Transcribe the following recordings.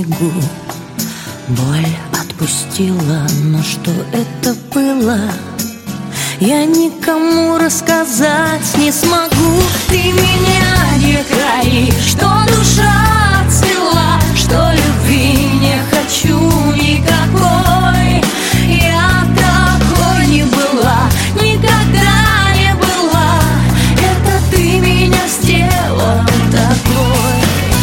снегу. Боль отпустила, но что это было, я никому рассказать не смогу. Ты меня не кори, что душа цвела, что любви не хочу никакой. Я такой не была, никогда не была. Это ты меня сделал такой.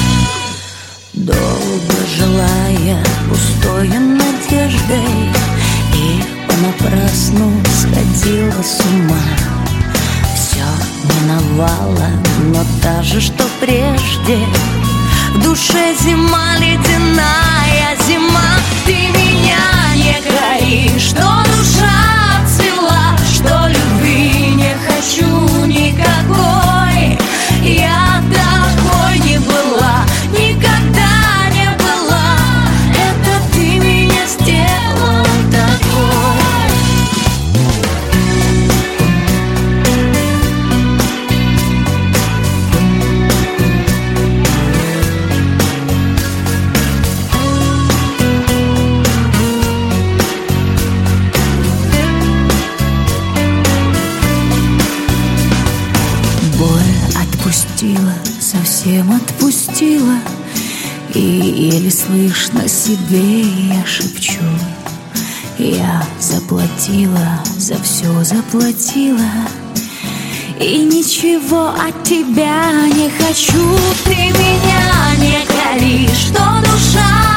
Долго желая пустою надеждой и понапрасну сходила с ума. Все миновало, но та же, что прежде. В душе зима, ледяная зима. Ты меня не кори, что душа цвела, что любви не хочу никакой. Я такой не была, никогда не была. Это ты меня сделал такой. Отпустила, совсем отпустила, и еле слышно себе я шепчу: я заплатила, за все заплатила, и ничего от тебя не хочу. Ты меня не кори, что душа